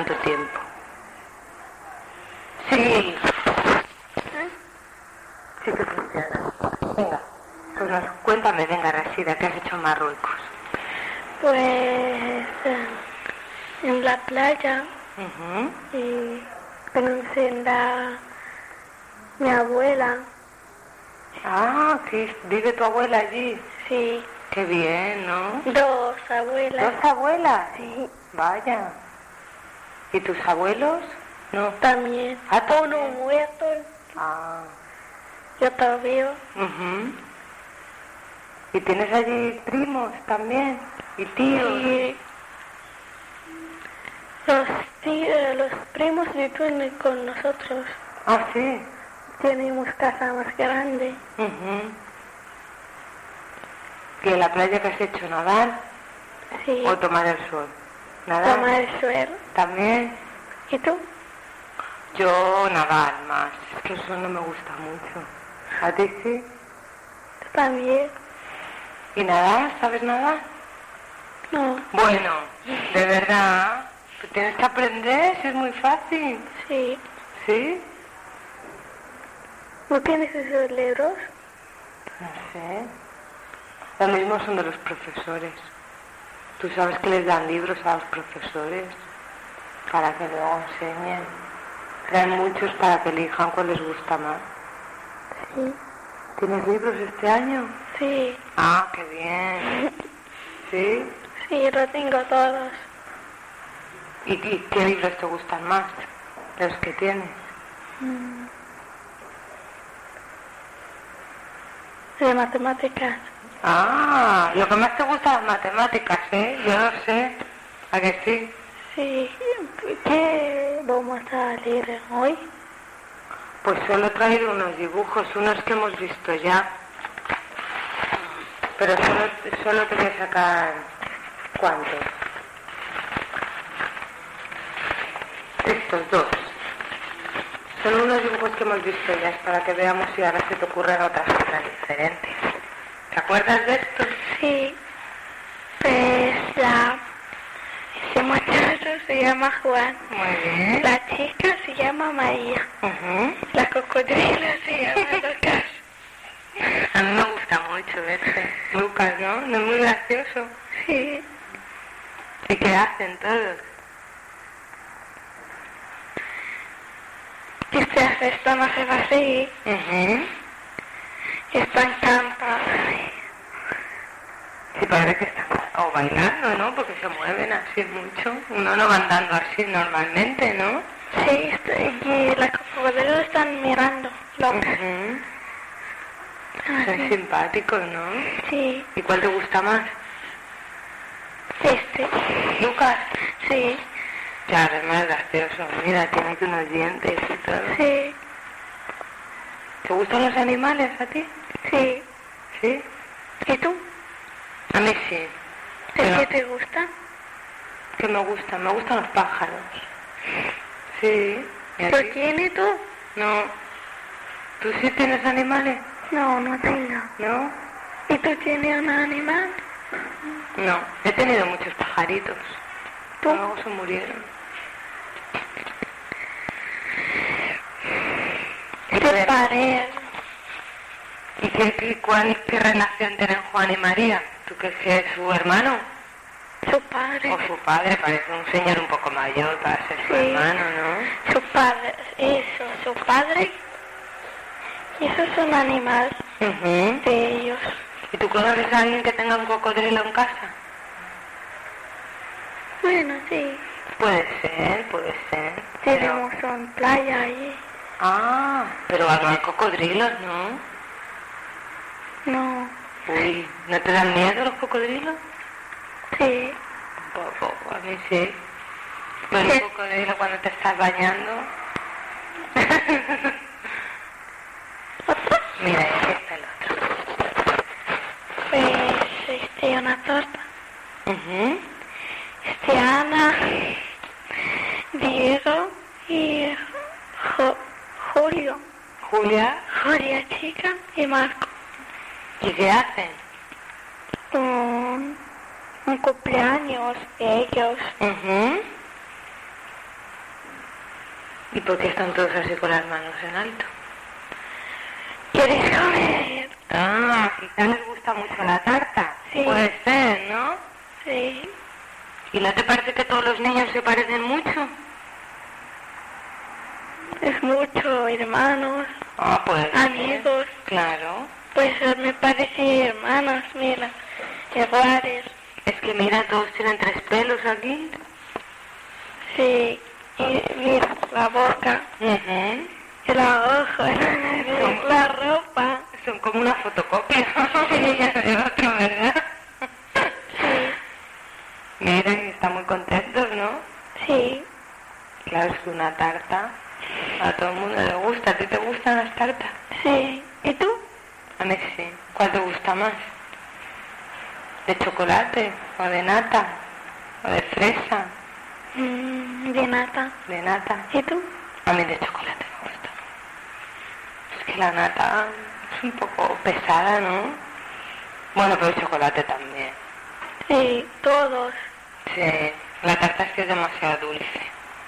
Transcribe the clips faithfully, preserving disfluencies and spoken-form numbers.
tanto tiempo. Sí. ¿Eh? Sí que funciona. Venga, pues nos, cuéntame, venga, Rashida, ¿qué has hecho en Marruecos? Pues eh, en la playa. Uh-huh. Y conocí a mi abuela. Ah, ¿que vive tu abuela allí? Sí. Qué bien, ¿no? Dos abuelas. ¿Dos abuelas? Sí. Vaya. ¿Y tus abuelos? No. También. Ah, uno muerto. Ah. Yo todavía. Uh-huh. ¿Y tienes allí primos también? ¿Y tíos? Sí. Los tíos, los primos viven con nosotros. Ah, sí. Tenemos casa más grande. Uh-huh. ¿Y en la playa que has hecho? ¿Nadar? Sí. ¿O tomar el sol? ¿Nadar? Tomar el sol. ¿También? ¿Y tú? Yo nadar más. Es que eso no me gusta mucho. ¿A ti sí? ¿Tú también? ¿Y nadar? ¿Sabes nadar? No. Bueno, de verdad. Pues tienes que aprender, si es muy fácil. Sí. ¿Sí? ¿No tienes esos libros? No sé. Lo mismo son de los profesores. Tú sabes que les dan libros a los profesores para que luego enseñen. Traen muchos para que elijan cuál les gusta más. Sí. ¿Tienes libros este año? Sí. Ah, qué bien. ¿Sí? Sí, lo tengo todos. ¿Y, y qué libros te gustan más de los que tienes? Mm. De matemáticas. Ah, lo que más te gusta las matemáticas, ¿eh? Yo lo sé. ¿A que sí? Sí. ¿Qué vamos a leer hoy? Pues solo he traído unos dibujos, unos que hemos visto ya. Pero solo, solo te voy a sacar... ¿cuántos? Estos dos. Son unos dibujos que hemos visto ya, es para que veamos si ahora se te ocurren otras cosas diferentes. ¿Te acuerdas de esto? Sí. Pues la... ese muchacho se llama Juan. Muy bien. La chica se llama María. Uh-huh. La cocodrila se llama Lucas. A mí me gusta mucho este. Lucas, ¿no? ¿No es muy gracioso? Sí. ¿Y qué hacen todos? Este hace esto, no se va así. Uh-huh. Están cantando. Sí, parece que están o bailando, ¿no? Porque se mueven así mucho. Uno no va andando así normalmente, ¿no? Sí, estoy, y la cocodrila están mirando. Locas. Uh-huh. Ah, Son sí. simpáticos, ¿no? Sí. ¿Y cuál te gusta más? Este. ¿Lucas? Sí. Claro, es más gracioso. Mira, tiene aquí unos dientes y todo. Sí. ¿Te gustan los animales a ti? Sí. ¿Sí? ¿Y tú? A mí sí. ¿De Pero qué te gusta? que me gustan, me gustan los pájaros. Sí. ¿Y a ¿Lo ti? tienes tú? No. ¿Tú sí tienes animales? No, no tengo. ¿No? ¿Y tú tienes un animal? No. He tenido muchos pajaritos. ¿Tú? Luego se murieron. ¿Qué parece? ¿Y qué, qué, cuál, qué relación tienen Juan y María? ¿Tú crees que es su hermano? Su padre. O su padre, parece un señor un poco mayor para ser su Sí. hermano, ¿no? Su padre. Eso, su padre. Y eso es un animal Uh-huh. de ellos. ¿Y tú conoces a alguien que tenga un cocodrilo en casa? Bueno, sí. Puede ser, puede ser. Pero... Tenemos una playa allí. Ah, pero no hay cocodrilos, ¿no? No. Uy, ¿no te dan miedo los cocodrilos? Sí. Un poco, a mí sí. Pero un cocodrilo cuando te estás bañando. Mira, aquí está el otro. Pues este, una torta. Uh-huh. Este, Ana, Diego y Jo- Julio. Julia, Julia chica y Marco. ¿y qué hacen? Un, un cumpleaños de ellos. Uh-huh. ¿Y por qué están todos así con las manos en alto? ¿Quieres comer? Ah, quizá les gusta mucho la tarta. Sí. Puede ser, ¿no? Sí. ¿Y no te parece que todos los niños se parecen mucho? Es mucho, hermanos, Ah, pues. amigos. Claro. Pues me parece hermanos, mira, iguales. Es que mira, todos tienen tres pelos aquí. Sí, y mira, la boca, Uh-huh. y la ojo, la ropa. Son como una fotocopia de otro, ¿verdad? Sí, Mira, y están muy contentos, ¿no? sí, Claro, es que una tarta a todo el mundo le gusta. ¿A ti te gustan las tartas? sí. ¿Y tú? A mí sí. ¿Cuál te gusta más? ¿De chocolate? ¿O de nata? ¿O de fresa? Mm, de nata. ¿De nata? ¿Y tú? A mí de chocolate me gusta. Es que la nata es un poco pesada, ¿no? Bueno, pero el chocolate también. Sí, todos. Sí, la tarta es que es demasiado dulce,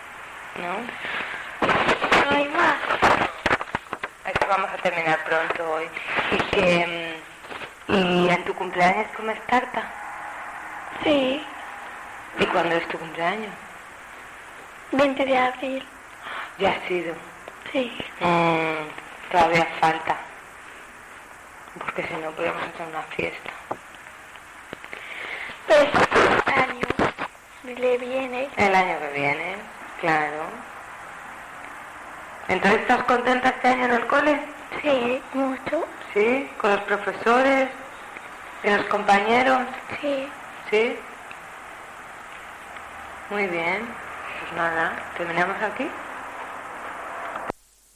¿no? No hay más. Es que vamos a terminar pronto hoy. Y que... ¿Y en tu cumpleaños comes tarta? Sí, ¿Y cuándo es tu cumpleaños? veinte de abril. Ya ha sido. Sí. Mm, todavía falta. Porque si no podemos hacer una fiesta. Pues este año le viene. El año que viene, claro. Entonces, ¿estás contenta este año en el cole? Sí, mucho. Sí, con los profesores y los compañeros. Sí. Sí. Muy bien. Pues nada, terminamos aquí.